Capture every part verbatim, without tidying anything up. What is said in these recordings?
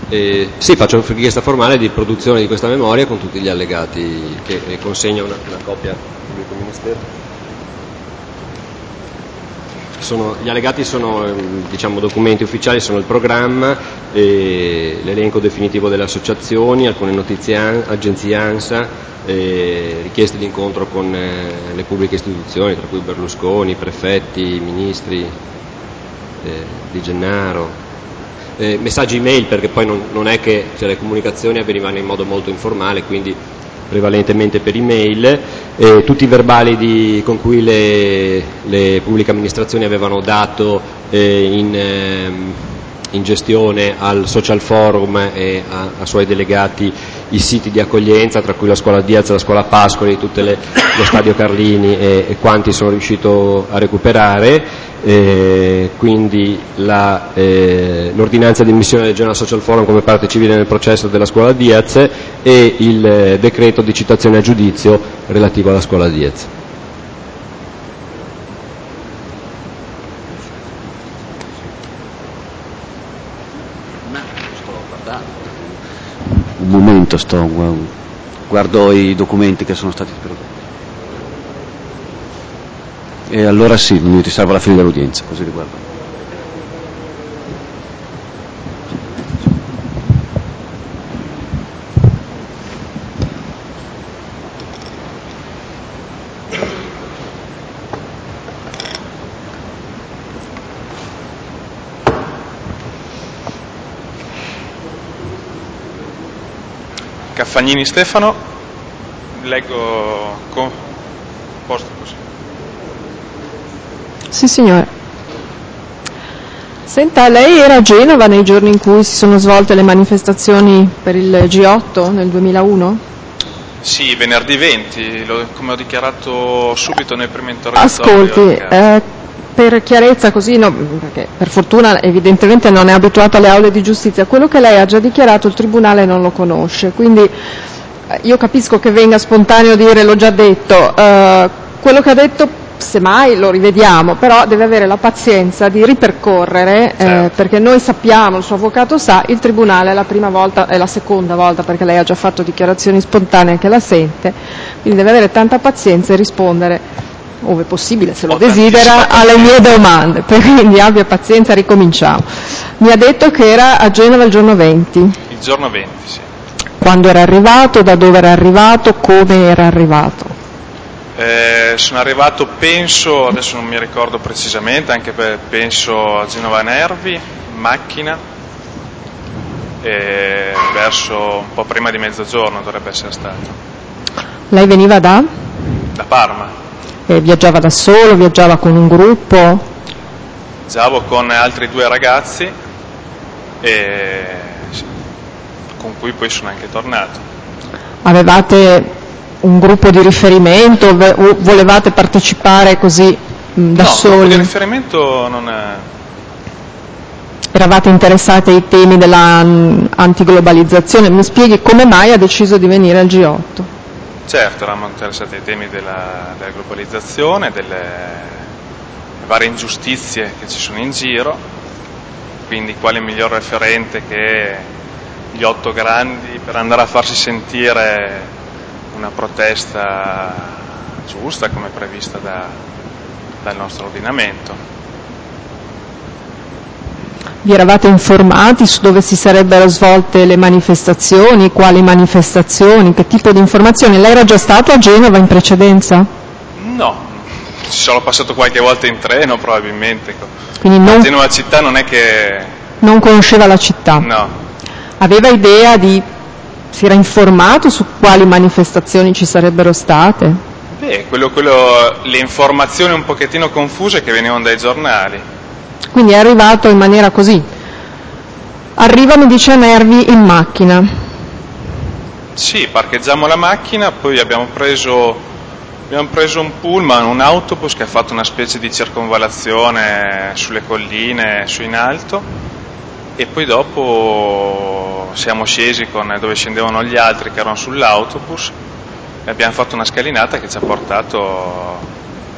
Eh, sì, faccio richiesta formale di produzione di questa memoria con tutti gli allegati che eh, consegna una, una copia al pubblico ministero. Sono, gli allegati sono diciamo, documenti ufficiali, sono il programma, eh, l'elenco definitivo delle associazioni, alcune notizie an- agenzie ANSA, eh, richieste di incontro con eh, le pubbliche istituzioni, tra cui Berlusconi, prefetti, ministri, eh, Di Gennaro. Eh, messaggi email, perché poi non, non è che cioè, le comunicazioni avvenivano in modo molto informale, quindi prevalentemente per email, eh, tutti i verbali di, con cui le, le pubbliche amministrazioni avevano dato eh, in, eh, in gestione al social forum e a, a suoi delegati i siti di accoglienza, tra cui la scuola Diaz, la scuola Pascoli, tutte le, lo stadio Carlini e, e quanti sono riuscito a recuperare. Eh, quindi la, eh, l'ordinanza di immissione del General Social Forum come parte civile nel processo della scuola Diaz e il eh, decreto di citazione a giudizio relativo alla scuola Diaz. Un momento, sto guardo i documenti che sono stati prodotti. E allora sì, mi riservo alla fine dell'udienza, così li guardo. Caffagnini Stefano, leggo con posto così. Sì, signore. Senta, lei era a Genova nei giorni in cui si sono svolte le manifestazioni per il G otto nel duemilauno? Sì, venerdì venti, lo, come ho dichiarato subito nel primo interrogatorio. Ascolti, eh, per chiarezza così, no, perché per fortuna evidentemente non è abituato alle aule di giustizia, quello che lei ha già dichiarato il Tribunale non lo conosce, quindi eh, io capisco che venga spontaneo dire l'ho già detto, eh, quello che ha detto semmai lo rivediamo, però deve avere la pazienza di ripercorrere, certo. eh, perché noi sappiamo, il suo avvocato sa, il Tribunale è la prima volta, è la seconda volta, perché lei ha già fatto dichiarazioni spontanee che la sente, quindi deve avere tanta pazienza e rispondere, ove possibile, se lo Ho desidera, alle mie domande, quindi abbia pazienza, ricominciamo. Mi ha detto che era a Genova il giorno venti. Il giorno venti, sì. Quando era arrivato, da dove era arrivato, come era arrivato? Eh, sono arrivato, penso, adesso non mi ricordo precisamente, anche per, penso a Genova Nervi, in macchina, e verso un po' prima di mezzogiorno dovrebbe essere stato. Lei veniva da? Da Parma. E viaggiava da solo, viaggiava con un gruppo? Viaggiavo con altri due ragazzi e con cui poi sono anche tornato. Avevate un gruppo di riferimento o volevate partecipare così mh, da no, soli? No, il gruppo di riferimento non è... Eravate interessati ai temi della mh, antiglobalizzazione? Mi spieghi come mai ha deciso di venire al G otto? Certo, eravamo interessati ai temi della, della globalizzazione, delle varie ingiustizie che ci sono in giro, quindi quale miglior referente che gli otto grandi per andare a farsi sentire una protesta giusta come prevista da, dal nostro ordinamento. Vi eravate informati su dove si sarebbero svolte le manifestazioni, quali manifestazioni, che tipo di informazioni? Lei era già stato a Genova in precedenza? No, ci sono passato qualche volta in treno probabilmente. Quindi non, Genova città non è che... Non conosceva la città? No. Aveva idea di... si era informato su quali manifestazioni ci sarebbero state? Beh, quello, quello, le informazioni un pochettino confuse che venivano dai giornali. Quindi è arrivato in maniera così. Arriva, mi dice, a Nervi in macchina. Sì, parcheggiamo la macchina, poi abbiamo preso, abbiamo preso un pullman, un autobus che ha fatto una specie di circonvallazione sulle colline, su in alto, e poi dopo siamo scesi con dove scendevano gli altri che erano sull'autobus e abbiamo fatto una scalinata che ci ha portato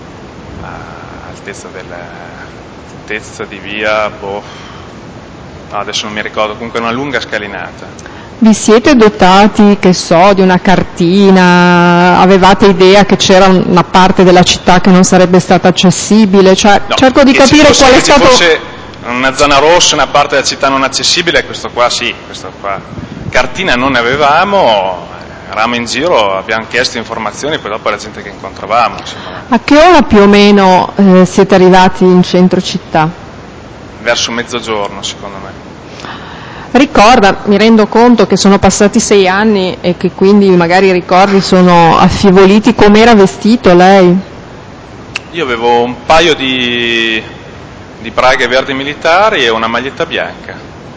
a altezza, del, altezza di via boh, No, adesso non mi ricordo, comunque una lunga scalinata. Vi siete dotati, che so, di una cartina? Avevate idea che c'era una parte della città che non sarebbe stata accessibile? Cioè, No, cerco di capire fosse, qual è che stato... Ci fosse una zona rossa, una parte della città non accessibile, questo qua sì, questo qua. Cartina non ne avevamo, eravamo in giro, abbiamo chiesto informazioni, poi dopo la gente che incontravamo. Insomma. A che ora più o meno eh, siete arrivati in centro città? Verso mezzogiorno, secondo me. Ricorda, mi rendo conto che sono passati sei anni e che quindi magari i ricordi sono affievoliti. Com'era vestito lei? Io avevo un paio di, di braghe verdi militari e una maglietta bianca.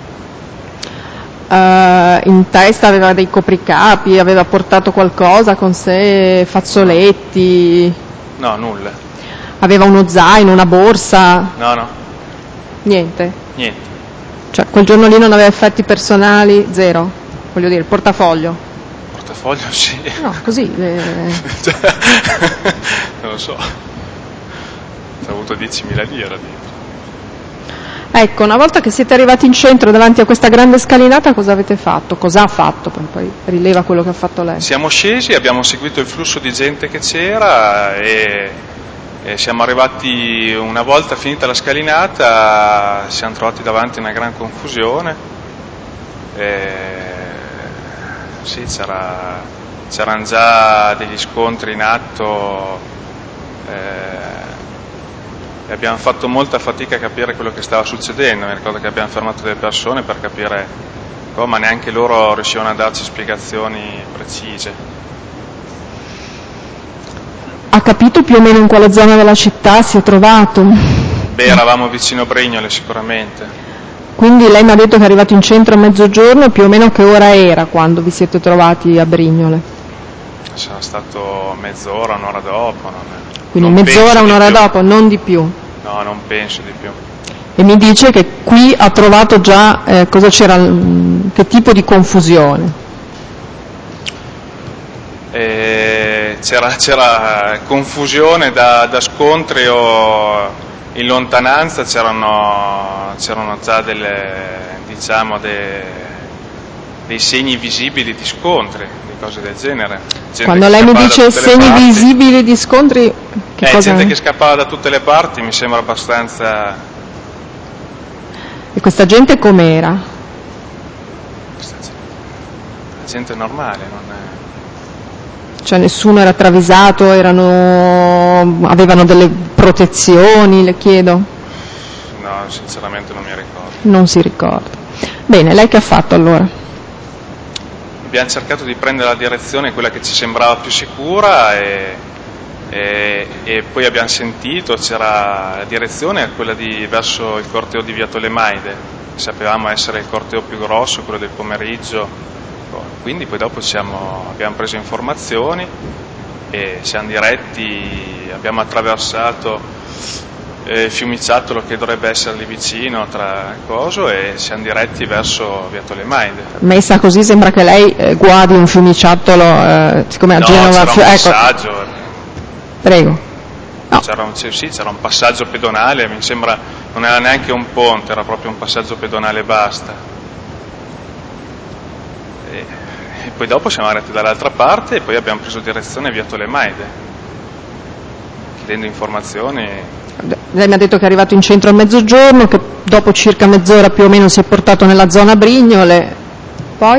Uh, in testa aveva dei copricapi, aveva portato qualcosa con sé, fazzoletti? No, nulla. Aveva uno zaino, una borsa? No, no. Niente? Niente. Cioè, quel giorno lì non aveva effetti personali? Zero? Voglio dire, portafoglio? Portafoglio sì. No, così. Le... non lo so. Ho avuto diecimila lire dentro. Ecco, una volta che siete arrivati in centro davanti a questa grande scalinata, cosa avete fatto? Cosa ha fatto? Poi rileva quello che ha fatto lei. Siamo scesi, abbiamo seguito il flusso di gente che c'era e... E siamo arrivati, una volta finita la scalinata, siamo trovati davanti a una gran confusione. E, sì, c'era, c'erano già degli scontri in atto e, e abbiamo fatto molta fatica a capire quello che stava succedendo. Mi ricordo che abbiamo fermato delle persone per capire, oh, ma neanche loro riuscivano a darci spiegazioni precise. Ha capito più o meno in quale zona della città si è trovato? Beh, eravamo vicino Brignole sicuramente. Quindi lei mi ha detto che è arrivato in centro a mezzogiorno, più o meno che ora era quando vi siete trovati a Brignole? Sarà stato mezz'ora, un'ora dopo. Non è... Quindi non mezz'ora, un'ora dopo, non di più? No, non penso di più. E mi dice che qui ha trovato già, eh, cosa c'era, che tipo di confusione? E c'era, c'era confusione da, da scontri o in lontananza c'erano, c'erano già delle, diciamo, de, dei segni visibili di scontri, di cose del genere. Gente Quando lei mi dice segni visibili di scontri, che eh, cosa gente è? che scappava da tutte le parti, mi sembra abbastanza... E questa gente com'era? Questa gente, la gente normale, non è... Cioè nessuno era travisato, erano, avevano delle protezioni, le chiedo? No, sinceramente non mi ricordo. Non si ricorda. Bene, lei che ha fatto allora? Abbiamo cercato di prendere la direzione, quella che ci sembrava più sicura e, e, e poi abbiamo sentito, c'era la direzione quella di, verso il corteo di Via Tolemaide, sapevamo essere il corteo più grosso, quello del pomeriggio. Quindi poi dopo siamo, abbiamo preso informazioni e siamo diretti, abbiamo attraversato eh, il fiumiciattolo che dovrebbe essere lì vicino tra coso e siamo diretti verso Via Tolemaide. Messa così sembra che lei eh, guardi un fiumiciattolo, eh, siccome a no, Genova... c'era un ecco. passaggio. Prego. No. C'era un, sì, c'era un passaggio pedonale, mi sembra, non era neanche un ponte, era proprio un passaggio pedonale e basta. E poi dopo siamo arrivati dall'altra parte e poi abbiamo preso direzione Via Tolemaide, chiedendo informazioni. Lei mi ha detto che è arrivato in centro a mezzogiorno, che dopo circa mezz'ora più o meno si è portato nella zona Brignole. Poi?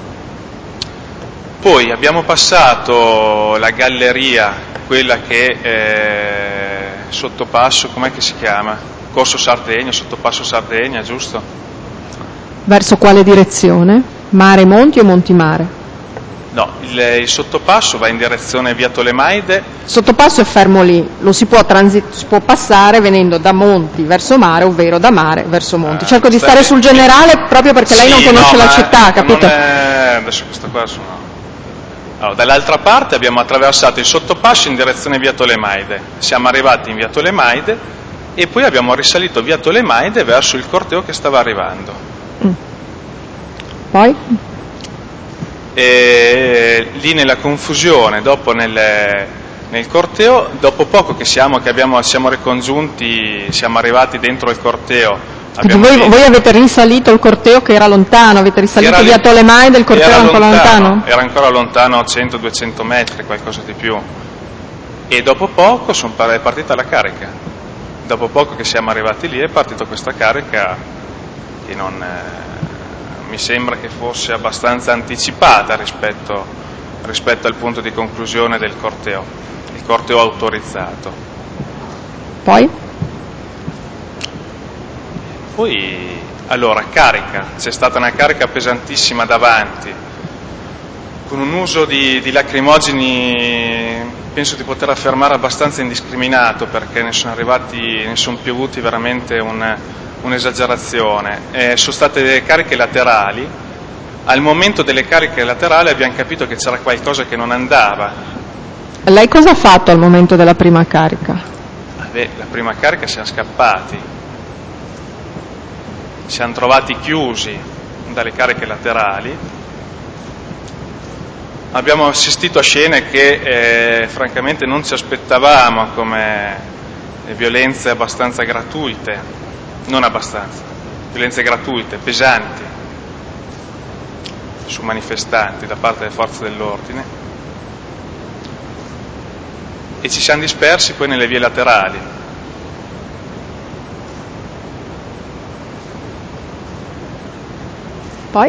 Poi abbiamo passato la galleria, quella che è sottopasso, com'è che si chiama? Corso Sardegna, sottopasso Sardegna, giusto? Verso quale direzione? Mare Monti o Montimare? No, il, il sottopasso va in direzione Via Tolemaide. Il sottopasso è fermo lì, lo si può, transit- si può passare venendo da Monti verso mare, ovvero da mare verso Monti. Cerco di stare sul generale proprio perché sì, lei non conosce no, la città, capito? Non è... Adesso questo qua sono... Allora, dall'altra parte abbiamo attraversato il sottopasso in direzione Via Tolemaide. Siamo arrivati in Via Tolemaide e poi abbiamo risalito Via Tolemaide verso il corteo che stava arrivando. Mm. Poi? E lì nella confusione, dopo nel, nel corteo, dopo poco che siamo, che abbiamo, siamo ricongiunti, siamo arrivati dentro il corteo Quindi voi, voi avete risalito il corteo che era lontano, avete risalito via Tolemai del corteo era ancora lontano, lontano? Era ancora lontano cento duecento metri, qualcosa di più. E dopo poco son, è partita la carica. Dopo poco che siamo arrivati lì è partita questa carica che non, eh, mi sembra che fosse abbastanza anticipata rispetto, rispetto al punto di conclusione del corteo, il corteo autorizzato. Poi? Poi, allora, carica, c'è stata una carica pesantissima davanti, con un uso di, di lacrimogeni, penso di poter affermare abbastanza indiscriminato, perché ne sono arrivati, ne sono piovuti veramente un, un'esagerazione. Eh, sono state delle cariche laterali, al momento delle cariche laterali abbiamo capito che c'era qualcosa che non andava. Lei cosa ha fatto al momento della prima carica? Beh, la prima carica siamo scappati. Siamo trovati chiusi dalle cariche laterali, abbiamo assistito a scene che eh, francamente non ci aspettavamo, come violenze abbastanza gratuite, non abbastanza, violenze gratuite, pesanti, su manifestanti da parte delle forze dell'ordine, e ci siamo dispersi poi nelle vie laterali. Poi?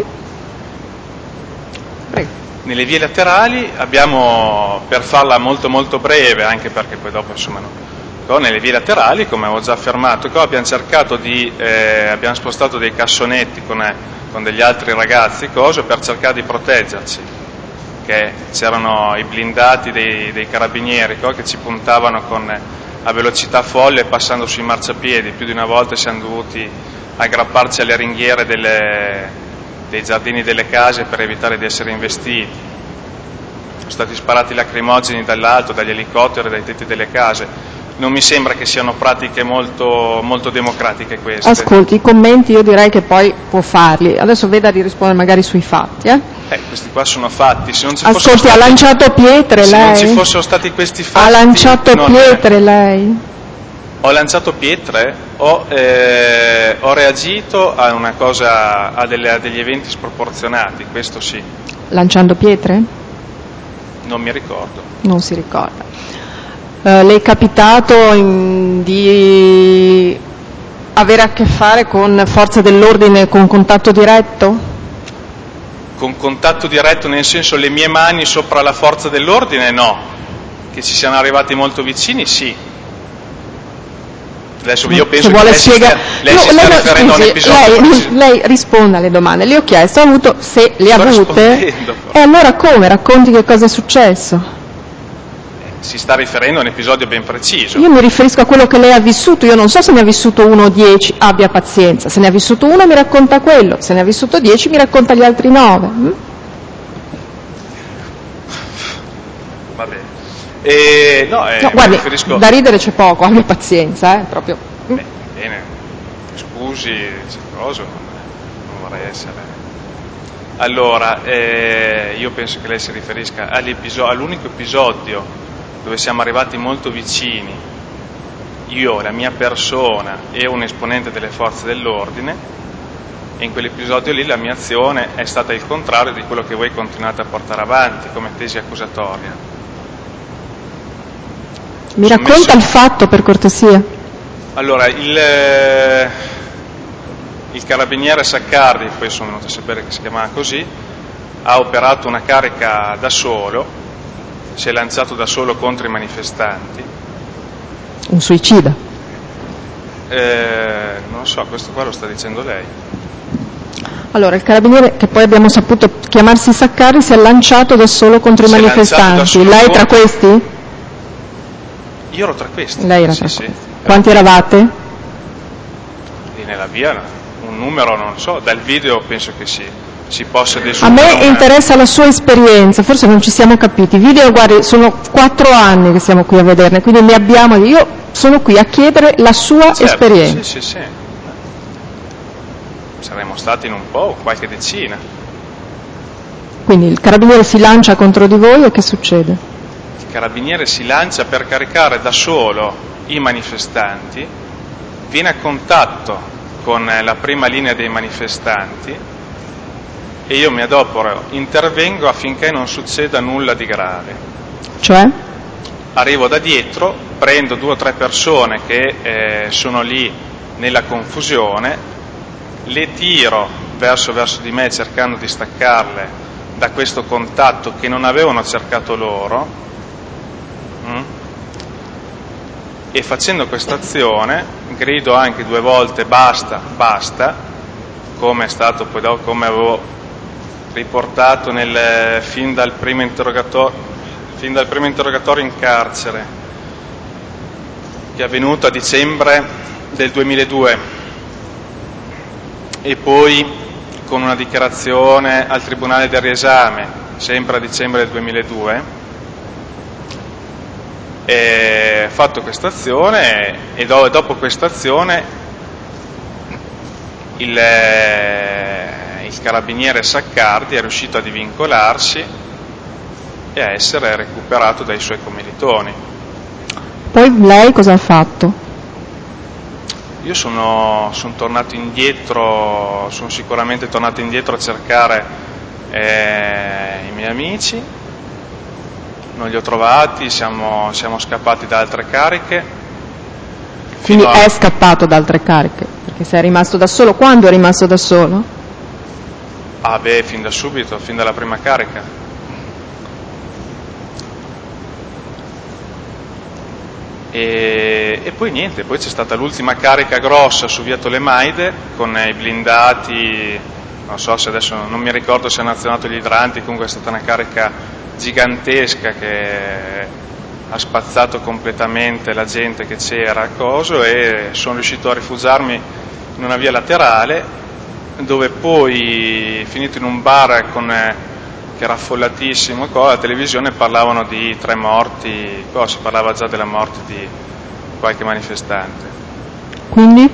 Prego. Nelle vie laterali abbiamo, per farla molto molto breve, anche perché poi dopo insomma no, nelle vie laterali, come ho già affermato, abbiamo cercato di, eh, abbiamo spostato dei cassonetti con, eh, con degli altri ragazzi, cose, per cercare di proteggerci, che c'erano i blindati dei, dei carabinieri, co, che ci puntavano con, a velocità folle passando sui marciapiedi. Più di una volta siamo dovuti aggrapparci alle ringhiere delle dei giardini delle case per evitare di essere investiti. Sono stati sparati lacrimogeni dall'alto, dagli elicotteri, dai tetti delle case. Non mi sembra che siano pratiche molto, molto democratiche queste. Ascolti, i commenti io direi che poi può farli. Adesso veda di rispondere magari sui fatti. Eh, eh questi qua sono fatti. Se non ci Ascolti, stati, ha lanciato pietre se lei? Se non ci fossero stati questi fatti... Ha lanciato pietre è... lei? Ho lanciato pietre, ho, eh, ho reagito a una cosa, a, delle, a degli eventi sproporzionati, questo sì. Lanciando pietre? Non mi ricordo. Non si ricorda. Uh, le è capitato in, di avere a che fare con forze dell'ordine con contatto diretto? Con contatto diretto nel senso le mie mani sopra la forza dell'ordine? No. Che ci siano arrivati molto vicini? Sì. Adesso io penso che lei spiega... si stia, lei no, si stia lei, riferendo scusi, a un episodio. Lei, lei risponda alle domande. Le ho chiesto, ha avuto, se le ha avute. E allora come? Racconti che cosa è successo? Si sta riferendo a un episodio ben preciso. Io mi riferisco a quello che lei ha vissuto. Io non so se ne ha vissuto uno o dieci, abbia pazienza. Se ne ha vissuto uno mi racconta quello, se ne ha vissuto dieci mi racconta gli altri nove. Hm? Va bene. E, no, eh, no, guardi, riferisco... da ridere c'è poco, abbia pazienza, eh, proprio. Beh, bene, scusi, c'è cosa, non, non vorrei essere... Allora, eh, io penso che lei si riferisca all'unico episodio dove siamo arrivati molto vicini, io, la mia persona e un esponente delle forze dell'ordine, e in quell'episodio lì la mia azione è stata il contrario di quello che voi continuate a portare avanti come tesi accusatoria. Mi racconta messo... il fatto, per cortesia. Allora, il, eh, il carabiniere Saccardi, poi sono venuto a sapere che si chiamava così, ha operato una carica da solo, si è lanciato da solo contro i manifestanti. Un suicida? Eh, non lo so, questo qua lo sta dicendo lei. Allora, il carabiniere, che poi abbiamo saputo chiamarsi Saccardi, si è lanciato da solo contro si i manifestanti. Lei contro... tra questi? Io ero tra questi. Lei era sì, tra sì. questi. Quanti eravate? Lì nella via, un numero non so, dal video penso che si, si possa desumere. A me una... interessa la sua esperienza, forse non ci siamo capiti. I video, guardi, sono quattro anni che siamo qui a vederne, quindi ne abbiamo, io sono qui a chiedere la sua certo, esperienza. Sì, sì, sì. Saremmo stati in un po', qualche decina. Quindi il carabiniere si lancia contro di voi e che succede? Il carabiniere si lancia per caricare da solo i manifestanti, viene a contatto con un con la prima linea dei manifestanti e io mi adopero, intervengo affinché non succeda nulla di grave. Cioè? Arrivo da dietro, prendo due o tre persone che eh, sono lì nella confusione, le tiro verso, verso di me cercando di staccarle da questo contatto che non avevano cercato loro, mm? E facendo questa azione grido anche due volte basta, basta, come è stato poi dopo, come avevo riportato nel, fin dal primo interrogatorio fin dal primo interrogatorio in carcere, che è avvenuto a dicembre del duemiladue, e poi con una dichiarazione al Tribunale del riesame, sempre a dicembre del duemiladue, e fatto questa azione e do, dopo questa azione il, il carabiniere Saccardi è riuscito a divincolarsi e a essere recuperato dai suoi commilitoni. Poi lei cosa ha fatto? Io sono, sono tornato indietro, sono sicuramente tornato indietro a cercare eh, i miei amici, non li ho trovati, siamo, siamo scappati da altre cariche. Quindi a... è scappato da altre cariche, perché se è rimasto da solo, quando è rimasto da solo? Ah beh, fin da subito, fin dalla prima carica. E, e poi niente, poi c'è stata l'ultima carica grossa su via Tolemaide con i blindati, non so se adesso non mi ricordo se hanno azionato gli idranti, comunque è stata una carica gigantesca che ha spazzato completamente la gente che c'era a coso, e sono riuscito a rifugiarmi in una via laterale dove poi, finito in un bar con che era affollatissimo, qua alla televisione parlavano di tre morti, qua si parlava già della morte di qualche manifestante. Quindi?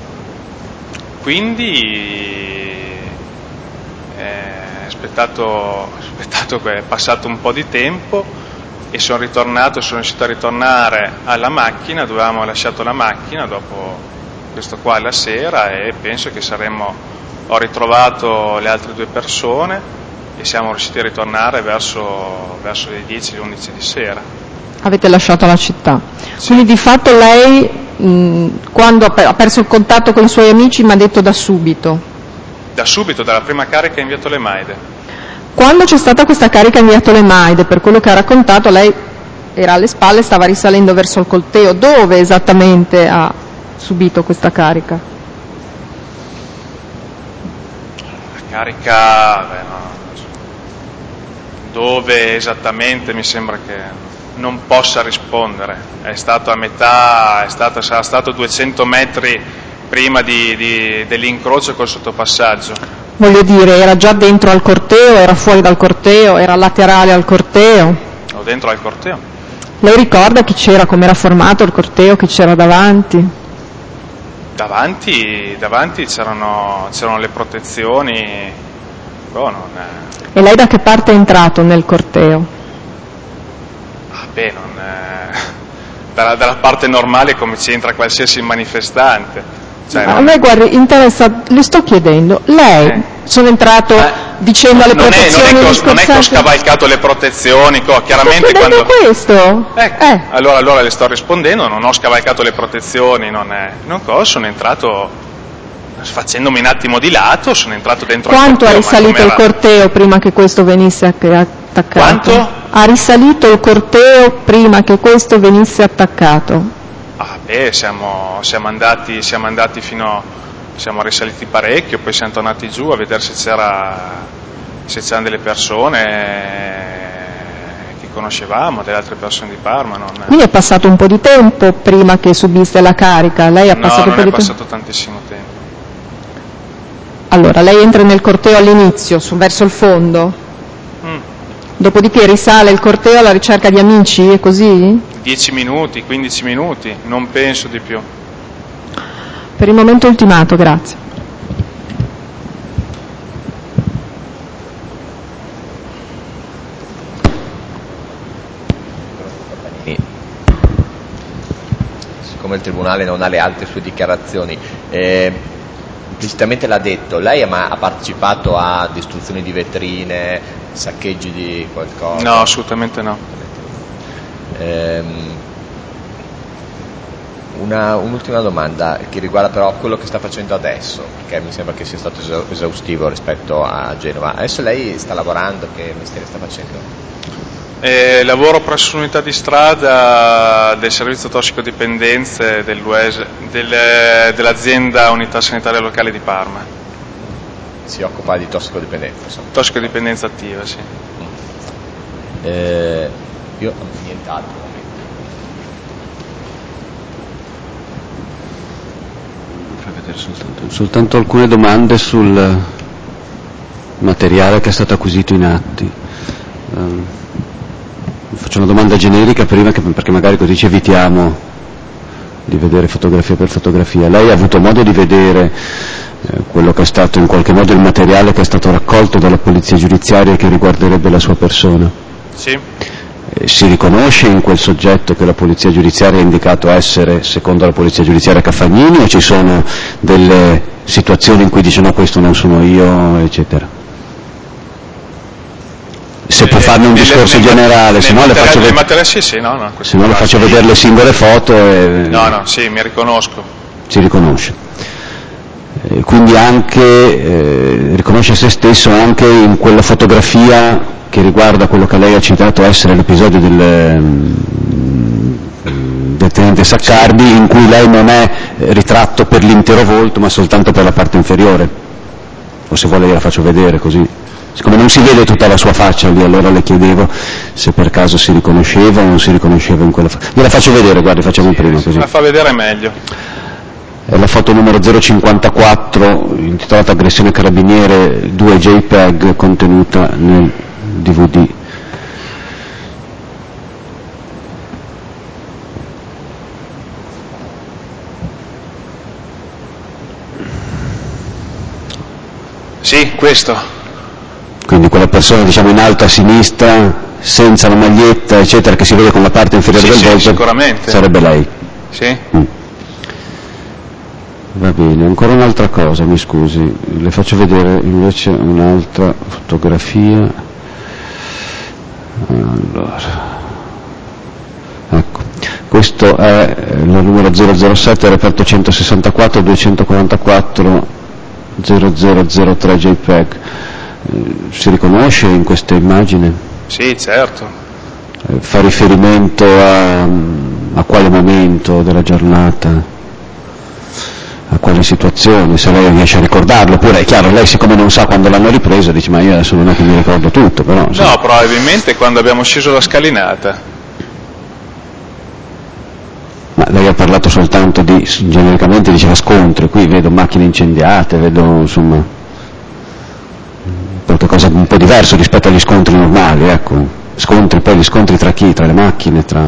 Quindi eh, aspettato, aspettato che è passato un po' di tempo e sono ritornato, sono riuscito a ritornare alla macchina, dove avevamo lasciato la macchina dopo questo qua la sera, e penso che saremmo, ho ritrovato le altre due persone e siamo riusciti a ritornare verso, verso le dieci, le undici di sera. Avete lasciato la città. Sì. Quindi di fatto lei, mh, quando ha perso il contatto con i suoi amici, mi ha detto da subito? Da subito, dalla prima carica in via Tolemaide. Quando c'è stata questa carica in via Tolemaide, per quello che ha raccontato, lei era alle spalle, stava risalendo verso il corteo. Dove esattamente ha subito questa carica? La carica, beh, no. Dove esattamente mi sembra che non possa rispondere, è stato a metà, è stato, sarà stato duecento metri prima di, di, dell'incrocio col sottopassaggio. Voglio dire, era già dentro al corteo, era fuori dal corteo, era laterale al corteo? O dentro al corteo. Lei ricorda chi c'era, come era formato il corteo, chi c'era davanti? Davanti, davanti c'erano, c'erano le protezioni, oh, non è... E lei da che parte è entrato nel corteo? Ah beh, non è... dalla, dalla parte normale, come ci entra qualsiasi manifestante. Cioè, a non... me, guardi, interessa, le sto chiedendo, lei, eh. sono entrato eh. dicendo alle non protezioni... È, non, è che ho, non è che ho scavalcato le protezioni, co, chiaramente sto quando... questo? Ecco, eh. allora, allora le sto rispondendo, non ho scavalcato le protezioni, non è... Non co, sono entrato... Facendomi un attimo di lato, sono entrato dentro Quanto al corteo. Quanto ha risalito il corteo prima che questo venisse attaccato? Quanto? Ha risalito il corteo prima che questo venisse attaccato? Ah beh, siamo, siamo andati, siamo andati fino, siamo risaliti parecchio, poi siamo tornati giù a vedere se c'era, se c'erano delle persone che conoscevamo, delle altre persone di Parma. Non... Quindi è passato un po' di tempo prima che subisse la carica? Lei ha no, passato non un po' è di passato tempo? tantissimo tempo. Allora, lei entra nel corteo all'inizio, su, verso il fondo? Mm. Dopodiché risale il corteo alla ricerca di amici, è così? dieci minuti, quindici minuti, non penso di più. Per il momento ultimato, grazie. Siccome il Tribunale non ha le altre sue dichiarazioni, eh, esplicitamente l'ha detto, lei ha, ma, ha partecipato a distruzioni di vetrine, saccheggi di qualcosa? No, assolutamente no. Ehm, una, un'ultima domanda che riguarda però quello che sta facendo adesso, perché mi sembra che sia stato esaustivo rispetto a Genova. Adesso lei sta lavorando, che mestiere sta facendo? Eh, lavoro presso un'unità di strada del servizio tossicodipendenze dell'U E S, del, dell'azienda unità sanitaria locale di Parma. Si occupa di tossicodipendenza, insomma. Tossicodipendenza attiva, sì. Eh, io nient'altro. Soltanto, soltanto alcune domande sul materiale che è stato acquisito in atti. Um, faccio una domanda generica prima, che, perché magari così ci evitiamo di vedere fotografia per fotografia. Lei ha avuto modo di vedere eh, quello che è stato in qualche modo il materiale che è stato raccolto dalla polizia giudiziaria che riguarderebbe la sua persona? Sì. Eh, si riconosce in quel soggetto che la polizia giudiziaria ha indicato essere, secondo la polizia giudiziaria, Caffagnini, o ci sono delle situazioni in cui dice no, questo non sono io, eccetera? Se può farne un discorso nel, generale, se no le faccio, ved- materia, sì, sì, no, no, se no le faccio vedere le singole foto. E... No, no, sì, mi riconosco. Si riconosce. Eh, quindi anche eh, riconosce se stesso anche in quella fotografia che riguarda quello che lei ha citato essere l'episodio del, del tenente Saccardi, in cui lei non è ritratto per l'intero volto ma soltanto per la parte inferiore. O se vuole gliela faccio vedere così. Siccome non si vede tutta la sua faccia lì, allora le chiedevo se per caso si riconosceva o non si riconosceva in quella foto. Gliela faccio vedere, guardi, facciamo sì, prima se così. La fa vedere meglio. È la foto numero zero cinquantaquattro, intitolata Aggressione Carabiniere, due JPEG, contenuta nel D V D. Sì, questo. Quindi quella persona, diciamo, in alto a sinistra, senza la maglietta, eccetera, che si vede con la parte inferiore sì, del sì, volto, sicuramente. sarebbe lei. Sì. Mm. Va bene, ancora un'altra cosa, mi scusi, le faccio vedere invece un'altra fotografia. Allora, ecco, questo è la numero zero zero sette, reperto centosessantaquattro duecentoquarantaquattro zero zero zero tre JPEG. Si riconosce in questa immagine? Sì, certo. Eh, fa riferimento a, a quale momento della giornata? A quale situazione? Se lei riesce a ricordarlo, oppure è chiaro, lei siccome non sa quando l'hanno ripreso dice ma io adesso non è che mi ricordo tutto, però... No, so. Probabilmente quando abbiamo sceso la scalinata. Ma lei ha parlato soltanto di, genericamente diceva scontri, qui vedo macchine incendiate, vedo insomma... qualcosa di un po' diverso rispetto agli scontri normali, ecco, scontri, poi gli scontri tra chi? Tra le macchine, tra...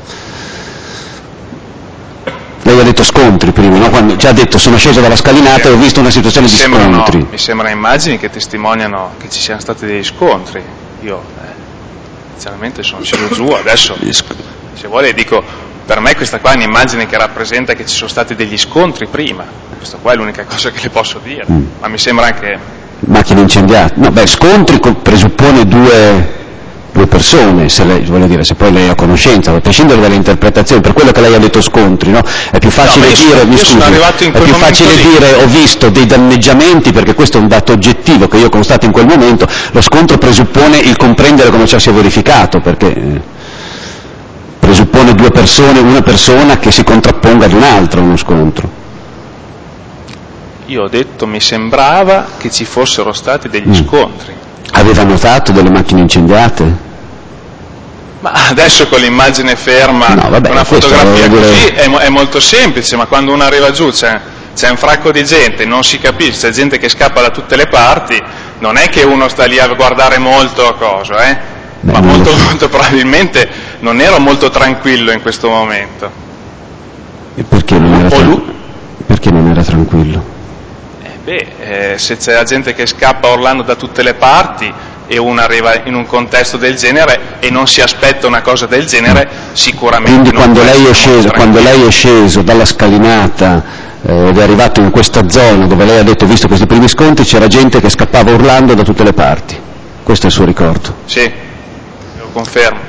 Lei ha detto scontri prima, no? Quando già ha detto sono sceso dalla scalinata e ho visto una situazione mi di sembrano, scontri. Mi sembrano immagini che testimoniano che ci siano stati degli scontri. Io, eh, inizialmente sono sceso giù, adesso, se vuole dico, per me questa qua è un'immagine che rappresenta che ci sono stati degli scontri prima, questa qua è l'unica cosa che le posso dire, mm. ma mi sembra anche... Macchine incendiate, no, beh, scontri presuppone due, due persone, se lei, voglio dire, se poi lei ha conoscenza, a prescindere dalle interpretazioni, per quello che lei ha detto scontri, no? È più facile no, dire, sono, mi scusi, è più facile lì. dire ho visto dei danneggiamenti, perché questo è un dato oggettivo che io constato in quel momento, lo scontro presuppone il comprendere come ciò sia verificato, perché eh, presuppone due persone, una persona che si contrapponga ad un'altra, uno scontro. Io ho detto mi sembrava che ci fossero stati degli mm. scontri. Aveva notato delle macchine incendiate? Ma adesso con l'immagine ferma, no, vabbè, una fotografia dire... così è, è molto semplice, ma quando uno arriva giù c'è, c'è un fracco di gente, non si capisce, c'è gente che scappa da tutte le parti, non è che uno sta lì a guardare molto a cosa, eh? Beh, ma molto, so. molto probabilmente non ero molto tranquillo in questo momento. E perché non era, tra... perché non era tranquillo? Beh, eh, se c'è la gente che scappa urlando da tutte le parti e uno arriva in un contesto del genere e non si aspetta una cosa del genere, sicuramente quindi non quando lei, è sceso, quando lei è sceso dalla scalinata eh, ed è arrivato in questa zona dove lei ha detto, visto questi primi scontri, c'era gente che scappava urlando da tutte le parti. Questo è il suo ricordo? Sì, lo confermo.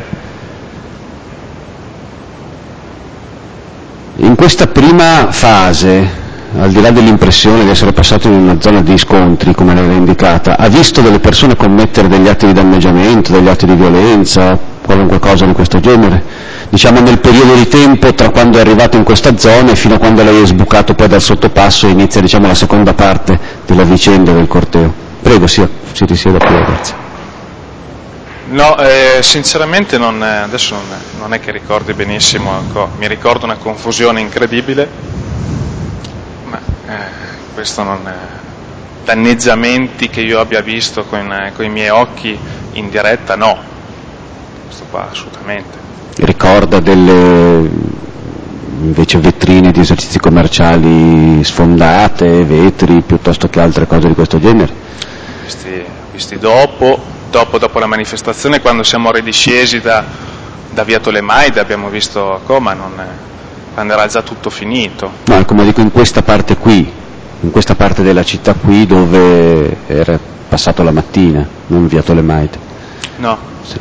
In questa prima fase, al di là dell'impressione di essere passato in una zona di scontri, come l'aveva indicata, ha visto delle persone commettere degli atti di danneggiamento, degli atti di violenza, qualunque cosa di questo genere? Diciamo nel periodo di tempo tra quando è arrivato in questa zona e fino a quando lei è sbucato poi dal sottopasso e inizia, diciamo, la seconda parte della vicenda del corteo. Prego, si, si risieda pure, grazie. No, eh, sinceramente non, adesso non, non è che ricordi benissimo, ecco, mi ricordo una confusione incredibile, ma eh, questo non è, danneggiamenti che io abbia visto con, eh, con i miei occhi in diretta, no, questo qua assolutamente. Ricorda delle invece vetrine di esercizi commerciali sfondate, vetri, piuttosto che altre cose di questo genere? Visti, visti dopo. Dopo, dopo la manifestazione, quando siamo ridiscesi da, da via Tolemaide, abbiamo visto come non, quando era già tutto finito. No, come dico, in questa parte qui, in questa parte della città qui dove era passato la mattina, non via Tolemaide. No. Sì.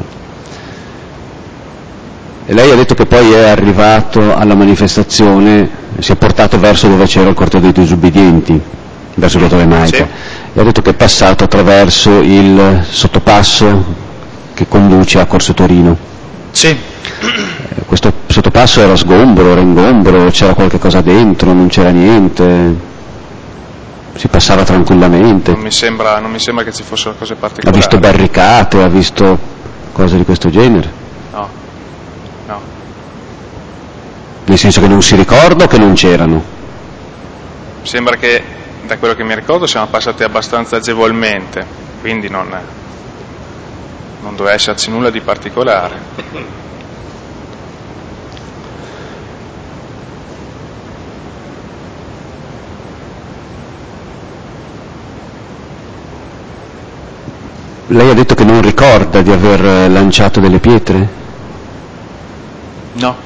E lei ha detto che poi è arrivato alla manifestazione, si è portato verso dove c'era il corteo dei disubbidienti, verso via Tolemaide. Sì. E ha detto che è passato attraverso il sottopasso che conduce a Corso Torino. Sì. Eh, questo sottopasso era sgombro, era ingombro, c'era qualche cosa dentro, non c'era niente, si passava tranquillamente. Non mi sembra, non mi sembra che ci fossero cose particolari. Ha visto barricate, ha visto cose di questo genere? No, no. Nel senso che non si ricorda o che non c'erano? Sembra che, da quello che mi ricordo, siamo passati abbastanza agevolmente, quindi non, non doveva esserci nulla di particolare. Lei ha detto che non ricorda di aver lanciato delle pietre? No.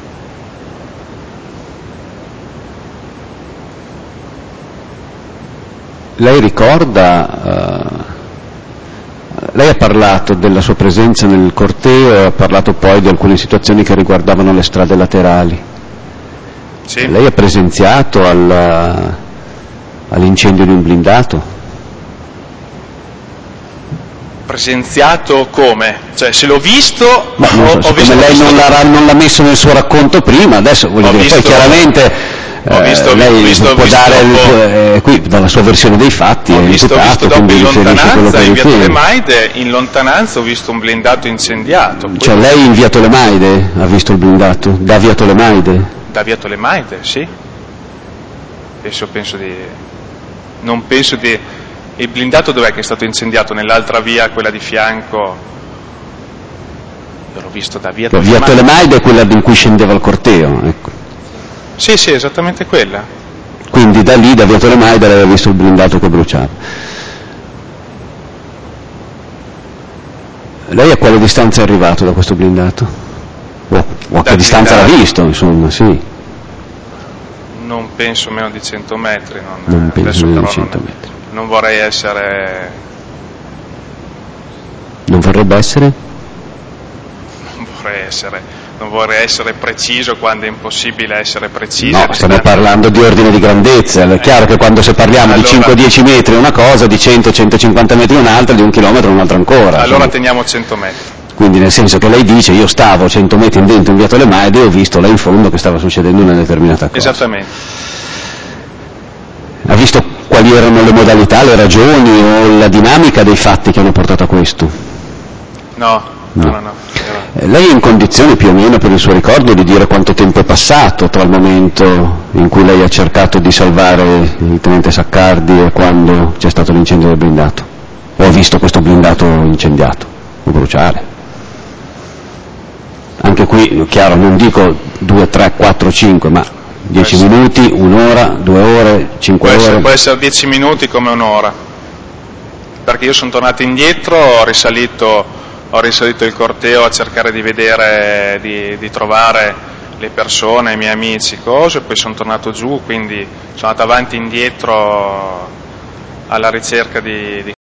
Lei ricorda, uh, lei ha parlato della sua presenza nel corteo e ha parlato poi di alcune situazioni che riguardavano le strade laterali. Sì. Lei ha presenziato alla, all'incendio di un blindato? Presenziato come? Cioè, se l'ho visto, Ma non so, ho, ho visto, lei ho visto, non l'ha, non l'ha messo nel suo racconto prima, adesso voglio dire, visto, poi chiaramente ho visto, eh, lei visto, può visto dare dopo, il, eh, qui dalla sua versione dei fatti ho è visto, imputato, ho visto dopo quindi in riferisce quello lontananza che in via ritiene. Tolemaide, in lontananza ho visto un blindato incendiato. Cioè lei in via Tolemaide ha visto il blindato? Da via Tolemaide? Da via Tolemaide, sì. Penso, penso di... Non penso di... Il blindato dov'è che è stato incendiato? Nell'altra via, quella di fianco? Io l'ho visto da via Tolemaide. Via Tolemaide è quella in cui scendeva il corteo, ecco. Sì, sì, esattamente quella. Quindi da lì, da via Tolemaide, lei aveva visto il blindato che bruciava. Lei a quale distanza è arrivato da questo blindato? O, o a che distanza l'ha visto, insomma, sì. Non penso meno di cento metri. Non, non penso meno di cento non, metri. Non vorrei essere... Non vorrebbe essere? Non vorrei essere... Non vorrei essere preciso quando è impossibile essere preciso. No, stiamo parlando di ordine di grandezza. È chiaro che quando se parliamo allora, di cinque dieci metri è una cosa, di cento centocinquanta metri un'altra, di un chilometro un'altra ancora. Allora insomma. Teniamo cento metri. Quindi nel senso che lei dice io stavo cento metri in dentro in via Tolemaide e ho visto là in fondo che stava succedendo una determinata cosa. Esattamente. Ha visto quali erano le modalità, le ragioni o la dinamica dei fatti che hanno portato a questo? No, no, no. no, no. Lei è in condizione più o meno, per il suo ricordo, di dire quanto tempo è passato tra il momento in cui lei ha cercato di salvare il tenente Saccardi e quando c'è stato l'incendio del blindato? O ha visto questo blindato incendiato o bruciare? Anche qui, chiaro, non dico due, tre, quattro, cinque, ma dieci minuti, un'ora, due ore, cinque può ore? Essere, può essere dieci minuti come un'ora, perché io sono tornato indietro, ho risalito... ho risalito il corteo a cercare di vedere, di, di trovare le persone, i miei amici, cose, poi sono tornato giù, quindi sono andato avanti e indietro alla ricerca di, di